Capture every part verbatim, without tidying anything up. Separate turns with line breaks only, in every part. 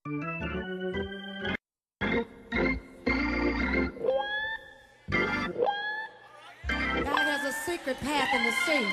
God has a secret path in the sea.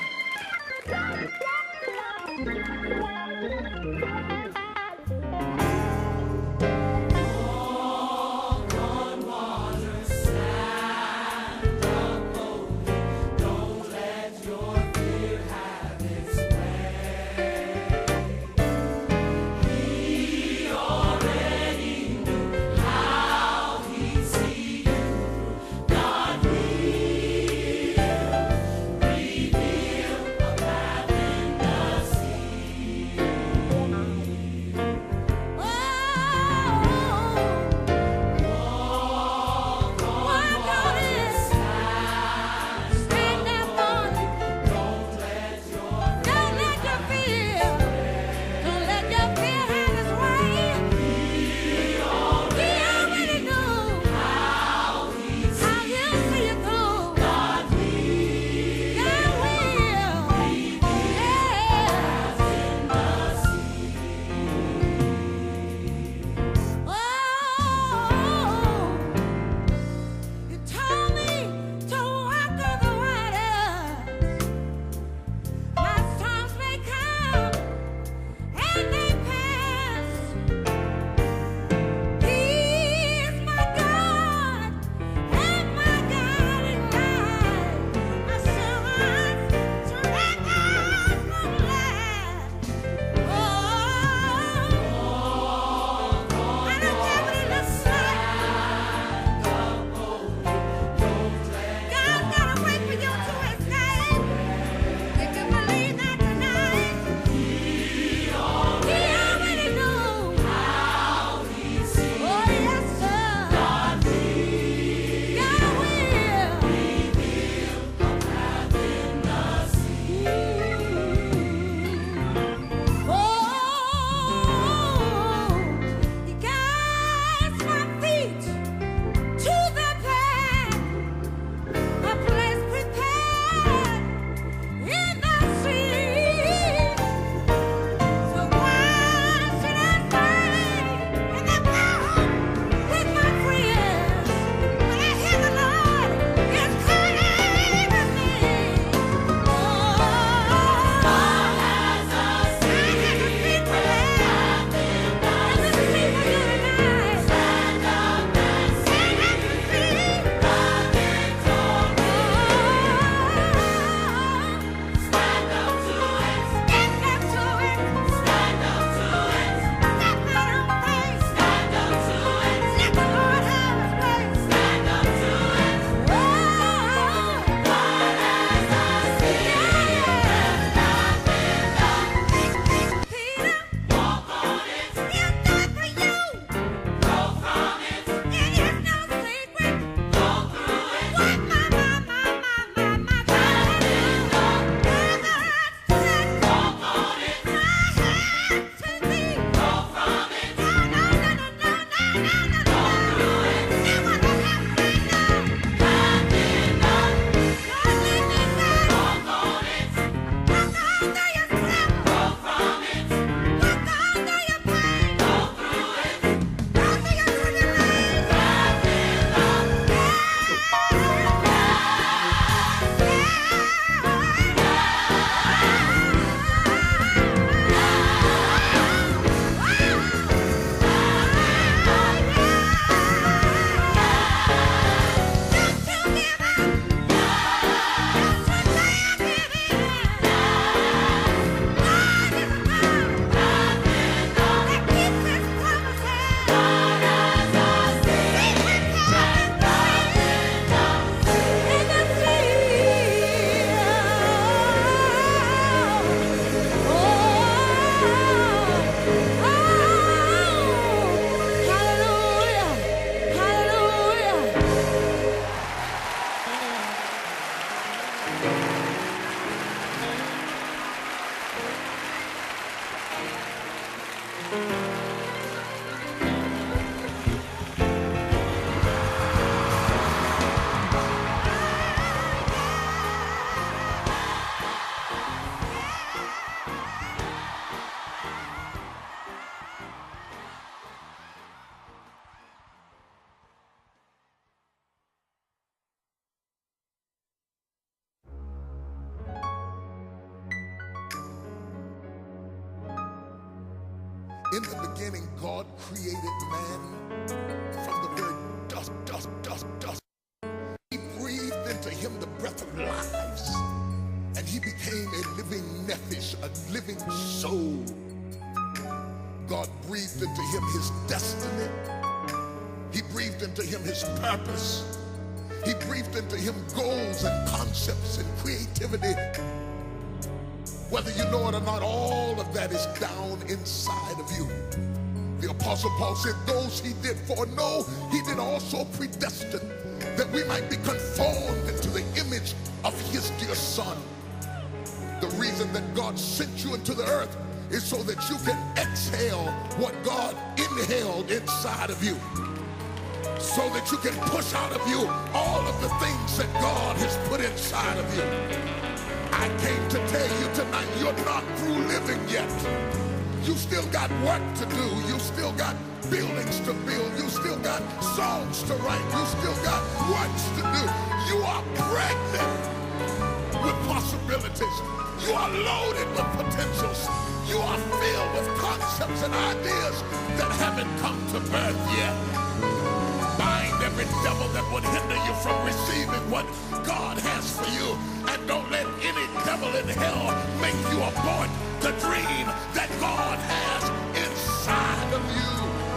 In the beginning, God created man from the very dust, dust, dust, dust. He breathed into him the breath of lives, and he became a living nephesh, a living soul. God breathed into him his destiny. He breathed into him his purpose. He breathed into him goals and concepts and creativity. Whether you know it or not, all of that is down inside of you. The Apostle Paul said, those he did foreknow, he did also predestine, that we might be conformed into the image of his dear Son. The reason that God sent you into the earth is so that you can exhale what God inhaled inside of you, so that you can push out of you all of the things that God has put inside of you. I came to tell you tonight, you're not through living yet. You still got work to do. You still got buildings to build. You still got songs to write. You still got works to do. You are pregnant with possibilities. You are loaded with potentials. You are filled with concepts and ideas that haven't come to birth yet. Bind every devil that would hinder you from receiving what God has for you. And don't let any devil in hell make you abort the dream that God has inside of you.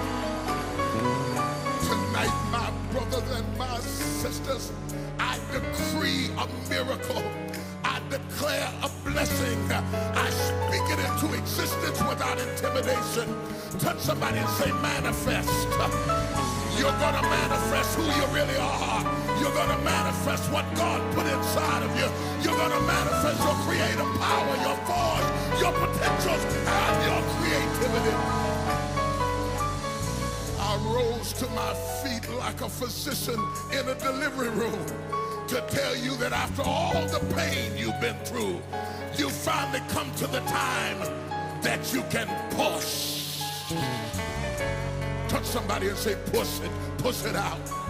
Tonight, my brothers and my sisters, I decree a miracle. I declare a blessing. I speak it into existence without intimidation. Touch somebody and say, manifest. You're going to manifest who you really are. You're going to manifest what God put inside of you. You're going to manifest your creative power, your force, your potentials, and your creativity. I rose to my feet like a physician in a delivery room to tell you that after all the pain you've been through, you finally come to the time that you can push. Touch somebody and say, push it, push it out.